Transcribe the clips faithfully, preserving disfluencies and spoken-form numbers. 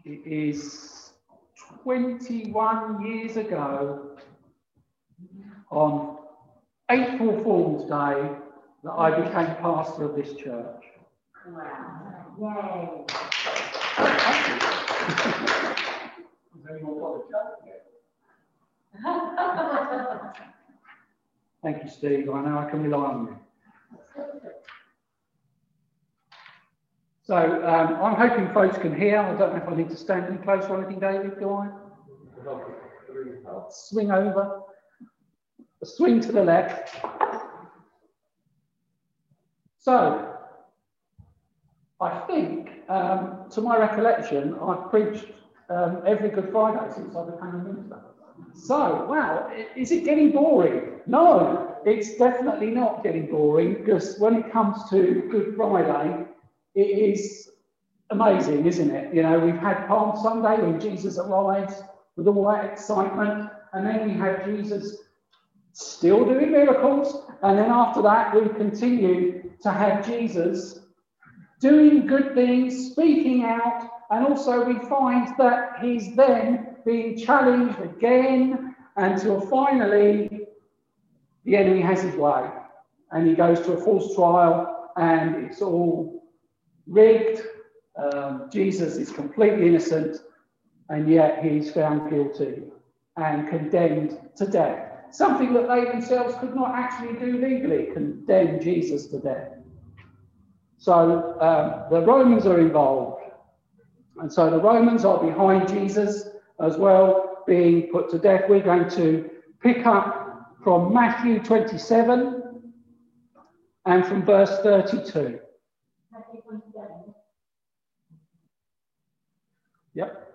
It is twenty-one years ago on April Fool's Day that I became pastor of this church. Wow. Yay. Thank you, Steve. I know I can rely on you. So um, I'm hoping folks can hear. I don't know if I need to stand any closer or anything, David, do I? I'll swing over. A swing to the left. So I think, um, to my recollection, I've preached um, every Good Friday since I became a minister. So, wow, is it getting boring? No, it's definitely not getting boring, because when it comes to Good Friday, it is amazing, isn't it? You know, we've had Palm Sunday when Jesus arrives with all that excitement, and then we have Jesus still doing miracles, and then after that we continue to have Jesus doing good things, speaking out, and also we find that he's then being challenged again until finally the enemy has his way and he goes to a false trial and it's all rigged. Um, Jesus is completely innocent and yet he's found guilty and condemned to death. Something that they themselves could not actually do legally, condemn Jesus to death. So um, the Romans are involved. And so the Romans are behind Jesus as well, being put to death. We're going to pick up from Matthew twenty-seven and from verse thirty-two. Matthew twenty-seven. Yep.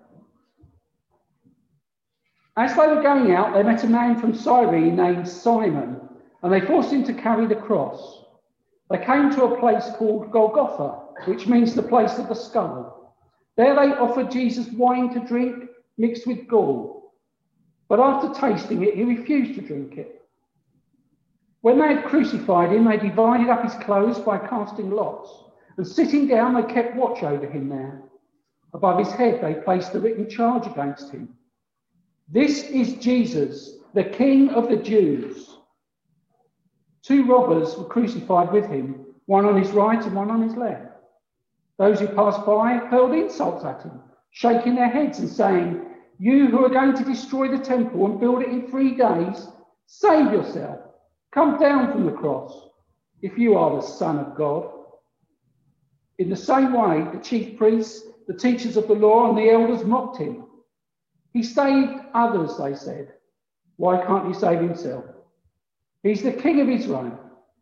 As they were going out, they met a man from Cyrene named Simon, and they forced him to carry the cross. They came to a place called Golgotha, which means the place of the skull. There they offered Jesus wine to drink mixed with gall. But after tasting it, he refused to drink it. When they had crucified him, they divided up his clothes by casting lots. And sitting down, they kept watch over him there. Above his head, they placed the written charge against him. This is Jesus, the King of the Jews. Two robbers were crucified with him, one on his right and one on his left. Those who passed by hurled insults at him, shaking their heads and saying, "You who are going to destroy the temple and build it in three days, save yourself. Come down from the cross, if you are the Son of God." In the same way, the chief priests, the teachers of the law, and the elders mocked him. "He saved others," they said. "Why can't he save himself? He's the King of Israel.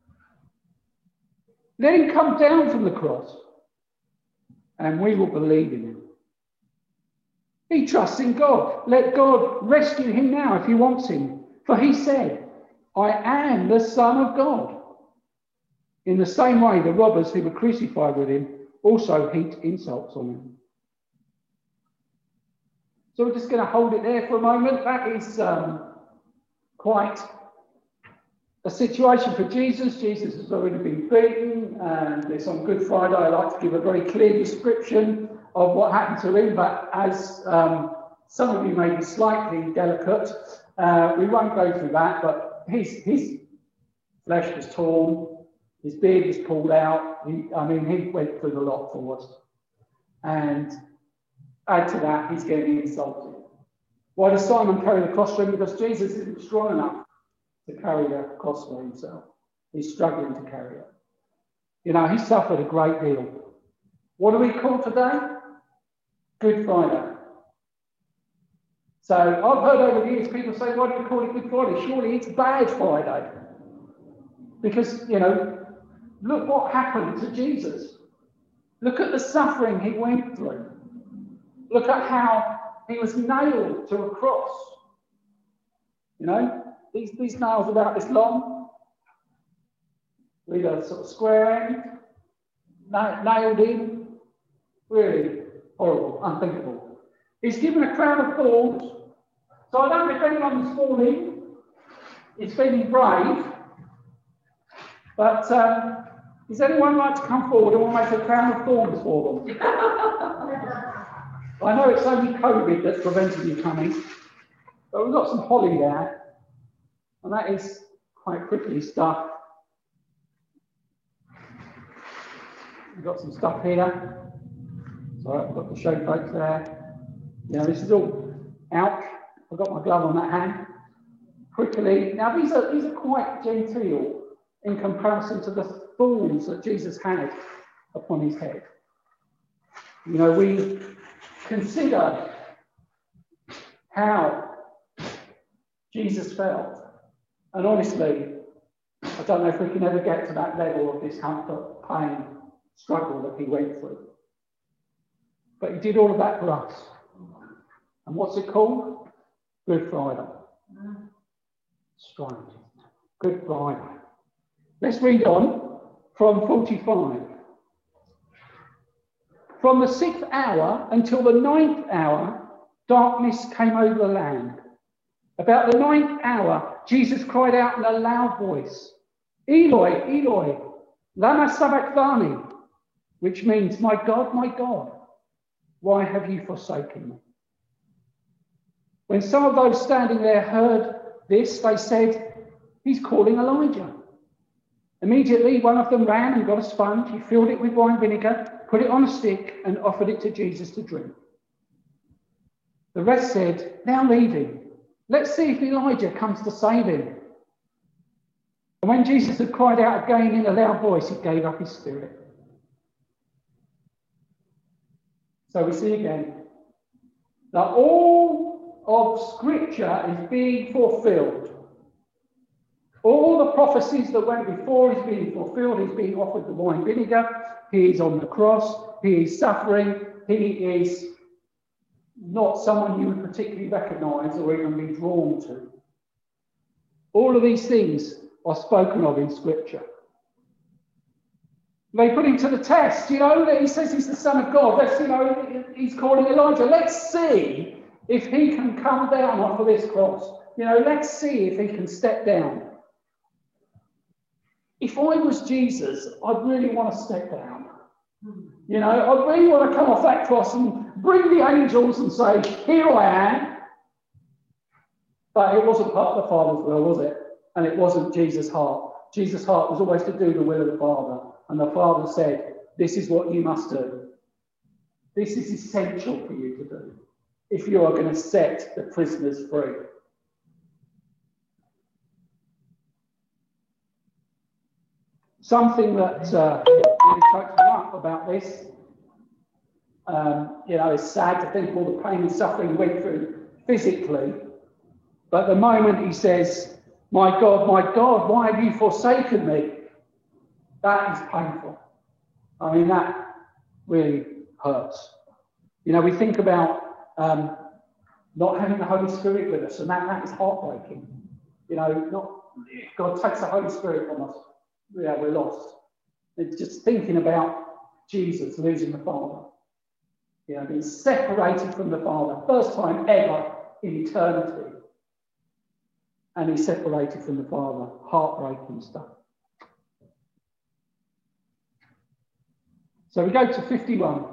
Let him come down from the cross, and we will believe in him. He trusts in God. Let God rescue him now if he wants him. For he said, 'I am the Son of God.'" In the same way, the robbers who were crucified with him also heaped insults on him. So we're just going to hold it there for a moment. That is um, quite a situation for Jesus. Jesus has already been beaten, and it's on Good Friday. I like to give a very clear description of what happened to him, but as um, some of you may be slightly delicate, uh, we won't go through that, but his, his flesh was torn, his beard was pulled out. He, I mean, he went through the lot for us. And add to that, he's getting insulted. Why does Simon carry the cross for him? Because Jesus isn't strong enough to carry the cross for himself. He's struggling to carry it. You know, he suffered a great deal. What do we call today? Good Friday. So I've heard over the years people say, "Why do you call it Good Friday?" Surely it's Bad Friday. Because, you know, look what happened to Jesus. Look at the suffering he went through. Look at how he was nailed to a cross. You know, these, these nails are about this long, with a sort of square end, na nailed in. Really horrible, unthinkable. He's given a crown of thorns. So I don't know if anyone this morning is feeling brave, but um, does anyone like to come forward and we'll make a crown of thorns for them? I know it's only COVID that's preventing you coming, but we've got some holly there, and that is quite prickly stuff. We've got some stuff here. So I've got to show folks there. You know, this is all, ouch, I've got my glove on that hand. Prickly. Now these are, these are quite genteel in comparison to the thorns that Jesus had upon his head. You know, we consider how Jesus felt. And honestly, I don't know if we can ever get to that level of discomfort, pain, struggle that he went through. But he did all of that for us. And what's it called? Good Friday. Strange. Good Friday. Let's read on from forty-five. From the sixth hour until the ninth hour, darkness came over the land. About the ninth hour, Jesus cried out in a loud voice, Eloi, Eloi, lama sabachthani, which means, my God, my God, why have you forsaken me? When some of those standing there heard this, they said, he's calling Elijah. Immediately, one of them ran and got a sponge. He filled it with wine vinegar, put it on a stick, and offered it to Jesus to drink. The rest said, now leave him. Let's see if Elijah comes to save him. And when Jesus had cried out again in a loud voice, he gave up his spirit. So we see again that all of Scripture is being fulfilled. All the prophecies that went before is being fulfilled. He's being offered the wine vinegar. He is on the cross. He is suffering. He is not someone you would particularly recognise or even be drawn to. All of these things are spoken of in Scripture. They put him to the test, you know, that he says he's the Son of God. Let's, you know, he's calling Elijah. Let's see if he can come down off of this cross. You know, let's see if he can step down. If I was Jesus, I'd really want to step down. You know, I'd really want to come off that cross and bring the angels and say, here I am. But it wasn't part of the Father's will, was it? And it wasn't Jesus' heart. Jesus' heart was always to do the will of the Father. And the Father said, this is what you must do. This is essential for you to do if you are going to set the prisoners free. Something that uh, really chokes me up about this, um, you know, it's sad to think all the pain and suffering he went through physically. But the moment he says, my God, my God, why have you forsaken me? That is painful. I mean, that really hurts. You know, we think about um, not having the Holy Spirit with us, and that, that is heartbreaking. You know, not if God takes the Holy Spirit from us, yeah, we're lost. It's just thinking about Jesus losing the Father. You know, being separated from the Father, first time ever in eternity. And he's separated from the Father. Heartbreaking stuff. So we go to fifty-one.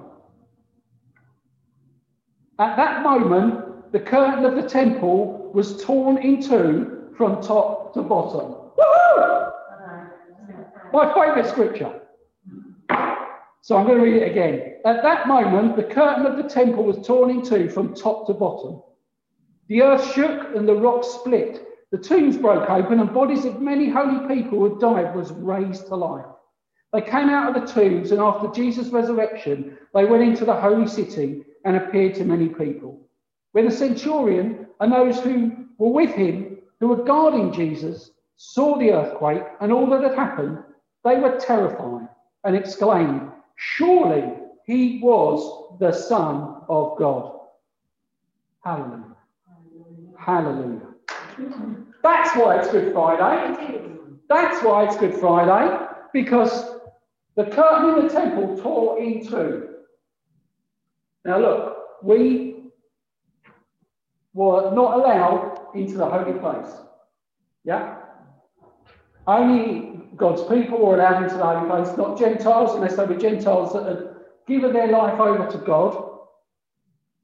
At that moment, the curtain of the temple was torn in two from top to bottom. Woo-hoo! My favourite scripture. So I'm going to read it again. At that moment, the curtain of the temple was torn in two from top to bottom. The earth shook and the rocks split. The tombs broke open and bodies of many holy people who had died was raised to life. They came out of the tombs, and after Jesus' resurrection, they went into the holy city and appeared to many people. When the centurion and those who were with him, who were guarding Jesus, saw the earthquake and all that had happened, they were terrified and exclaimed, surely he was the Son of God. Hallelujah. Hallelujah. That's why it's Good Friday. That's why it's Good Friday, because the curtain in the temple tore in two. Now look, we were not allowed into the holy place. Yeah? Only God's people were allowed into the holy place, not Gentiles, unless they were Gentiles that had given their life over to God.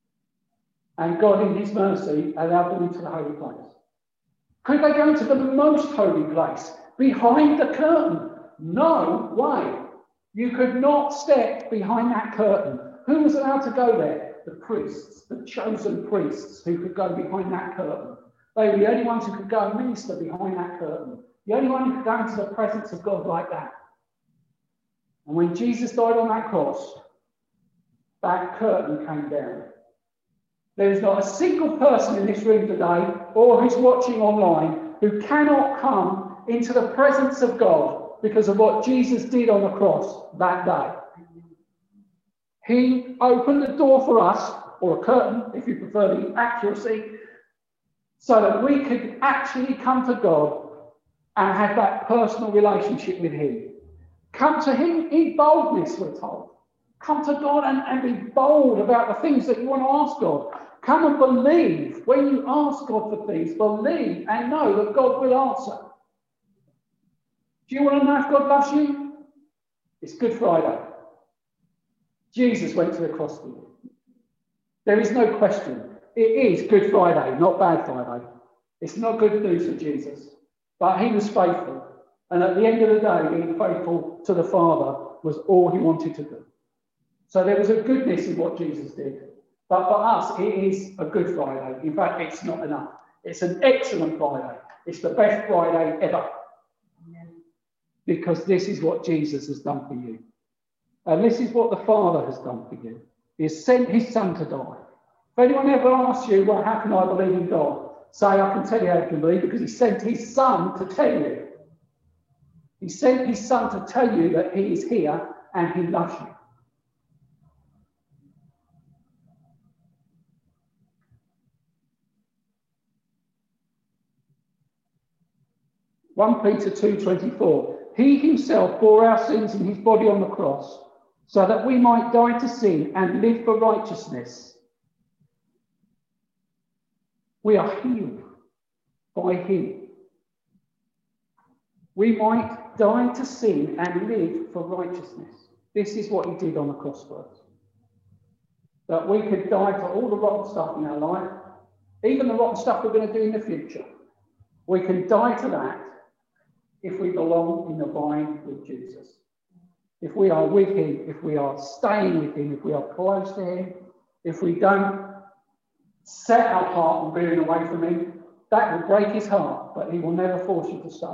And God, in his mercy, allowed them into the holy place. Could they go into the most holy place, behind the curtain? No way. You could not step behind that curtain. Who was allowed to go there? The priests, the chosen priests who could go behind that curtain. They were the only ones who could go and minister behind that curtain. The only one who could go into the presence of God like that. And when Jesus died on that cross, that curtain came down. There is not a single person in this room today or who's watching online who cannot come into the presence of God because of what Jesus did on the cross that day. He opened the door for us, or a curtain, if you prefer the accuracy, so that we could actually come to God and have that personal relationship with him. Come to him in boldness, we're told. Come to God and, and be bold about the things that you want to ask God. Come and believe. When you ask God for things, believe and know that God will answer. Do you want to know if God loves you? It's Good Friday. Jesus went to the cross for you. There is no question. It is Good Friday, not Bad Friday. It's not good news for Jesus. But he was faithful. And at the end of the day, being faithful to the Father was all he wanted to do. So there was a goodness in what Jesus did. But for us, it is a Good Friday. In fact, it's not enough. It's an excellent Friday. It's the best Friday ever. Because this is what Jesus has done for you. And this is what the Father has done for you. He has sent his Son to die. If anyone ever asks you, well, how can I believe in God? Say, I can tell you how you can believe, because he sent his Son to tell you. He sent his Son to tell you that he is here and he loves you. First Peter two twenty-four. He himself bore our sins in his body on the cross, so that we might die to sin and live for righteousness. We are healed by him. We might die to sin and live for righteousness. This is what he did on the cross for us. That we could die to all the rotten stuff in our life, even the rotten stuff we're going to do in the future. We can die to that if we belong in the vine with Jesus. If we are with him, if we are staying with him, if we are close to him, if we don't set our heart on veering away from him, that will break his heart, but he will never force you to stay.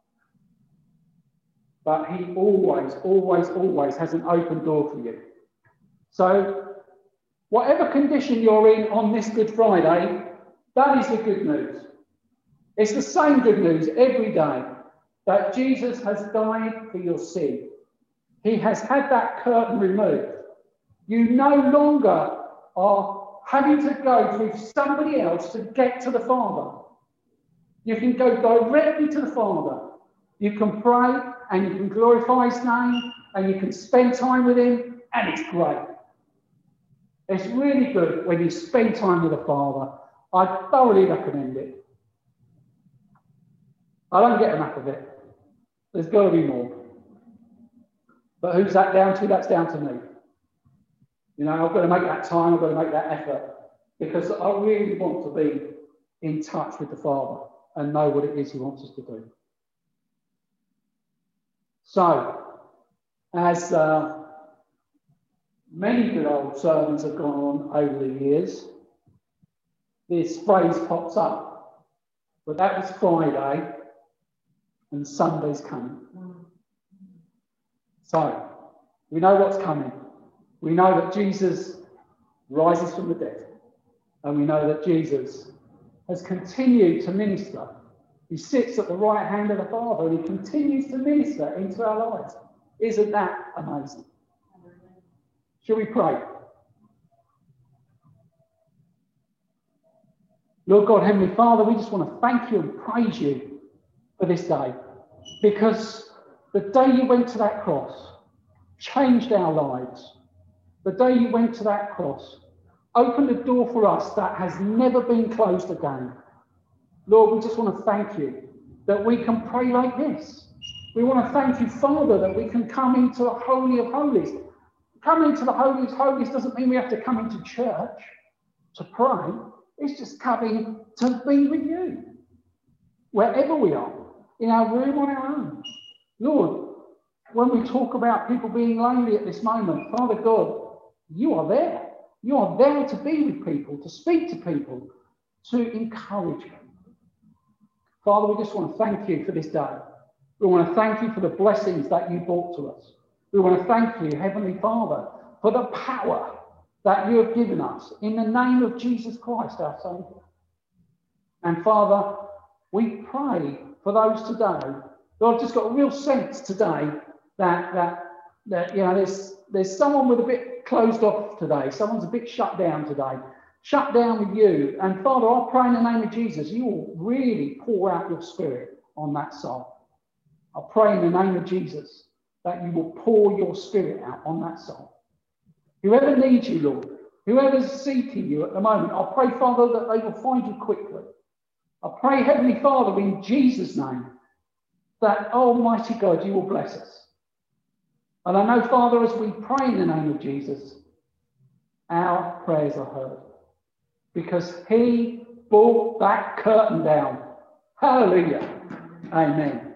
But he always, always, always has an open door for you. So, whatever condition you're in on this Good Friday, that is the good news. It's the same good news every day, that Jesus has died for your sin. He has had that curtain removed. You no longer are having to go through somebody else to get to the Father. You can go directly to the Father. You can pray and you can glorify his name and you can spend time with him, and it's great. It's really good when you spend time with the Father. I thoroughly recommend it. I don't get enough of it. There's got to be more. But who's that down to? That's down to me. You know, I've got to make that time, I've got to make that effort, because I really want to be in touch with the Father and know what it is he wants us to do. So, as uh, many good old sermons have gone on over the years, this phrase pops up. But that was Friday, and Sunday's coming. So, we know what's coming. We know that Jesus rises from the dead. And we know that Jesus has continued to minister. He sits at the right hand of the Father and he continues to minister into our lives. Isn't that amazing? Shall we pray? Lord God, Heavenly Father, we just want to thank you and praise you for this day. Because the day you went to that cross changed our lives. The day you went to that cross opened a door for us that has never been closed again. Lord, we just want to thank you that we can pray like this. We want to thank you, Father, that we can come into the Holy of Holies. Coming into the Holy of Holies doesn't mean we have to come into church. to pray. It's just coming to be with you, wherever we are, in our room on our own. Lord, when we talk about people being lonely at this moment, Father God, you are there. You are there to be with people, to speak to people, to encourage them. Father, we just want to thank you for this day. We want to thank you for the blessings that you brought to us. We want to thank you, Heavenly Father, for the power that you have given us in the name of Jesus Christ, our Saviour. And Father, we pray for those today. Lord, I've just got a real sense today that, that, that you know, there's, there's someone with a bit closed off today. Someone's a bit shut down today. Shut down with you. And Father, I pray in the name of Jesus, you will really pour out your Spirit on that soul. I pray in the name of Jesus that you will pour your Spirit out on that soul. Whoever needs you, Lord, whoever's seeking you at the moment, I pray, Father, that they will find you quickly. I pray, Heavenly Father, in Jesus' name, that Almighty God, you will bless us. And I know, Father, as we pray in the name of Jesus, our prayers are heard. Because he brought that curtain down. Hallelujah. Amen.